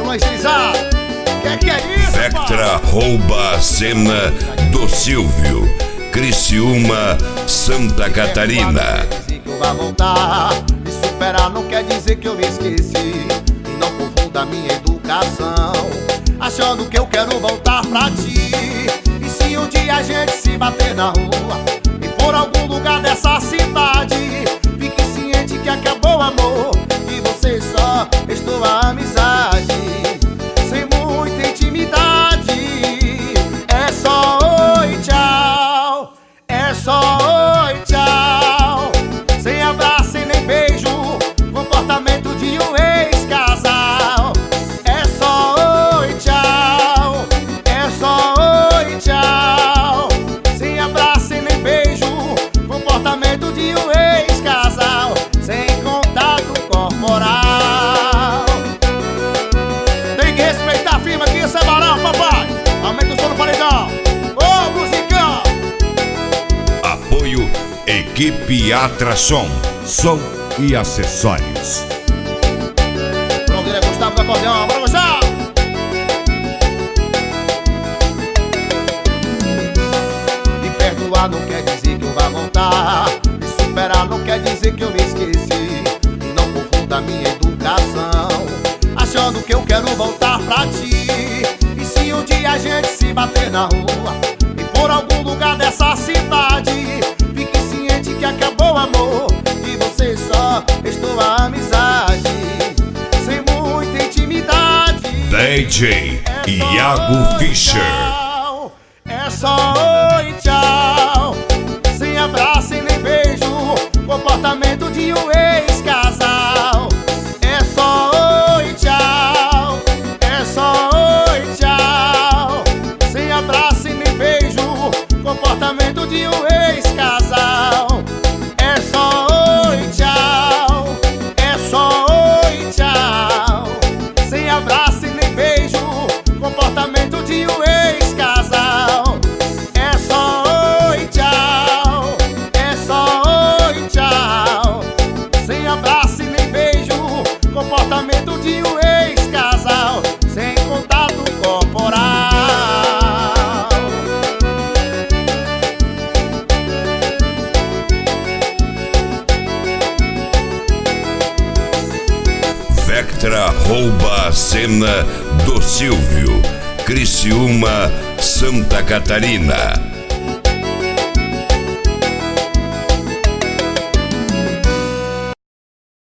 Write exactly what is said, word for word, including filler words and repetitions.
violão estilizado. Que que é isso, Vectra rouba a cena do Silvio, Criciúma, Santa Catarina. Dizer que eu vou voltar, me superar não quer dizer que eu me esqueci. E não confunda minha educação, achando que eu quero voltar pra ti. E se um dia a gente se bater na rua e por algum lugar dessa cidade, fique ciente que acabou o amor e você só estou a amizade. Sem muita intimidade, é só oi, tchau. É só oi, tchau. Sem abraço e nem beijo, comportamento de um ex-casal. É só oi, tchau. É só oi, tchau. Sem abraço e nem beijo, comportamento de um ex-casal. Sem contato corporal. Tem que respeitar a firma aqui, essa é barão, papai. Aumenta o som no paredão. Ô, musicão. Apoio Equipe Atração, som e acessórios. Pronto, ele é Gustavo do acordeão, bora gostar. Me perdoar não quer dizer que eu vá voltar, me superar não quer dizer que eu me esqueci. E não confunda minha educação, achando que eu quero voltar pra ti. E se um dia a gente se bater na rua e por algum lugar dessa cidade, fique ciente que acabou o amor e você só estou a amizade. Sem muita intimidade, D J Iago Fischer. é só oi, tchau. Sem abraço e nem beijo, comportamento de um ex-casal. É só oi, tchau. É só oi, tchau. Sem abraço e nem beijo, comportamento de um ex-casal. É só oi, tchau. É só oi, tchau. Sem abraço e nem beijo, comportamento de um ex-casal. É só oi, tchau. É só oi, tchau. Sem abraço e nem beijo, comportamento de um ex-casal. Sem contato corporal. Vectra rouba a cena do Silvio, Criciúma, Santa Catarina.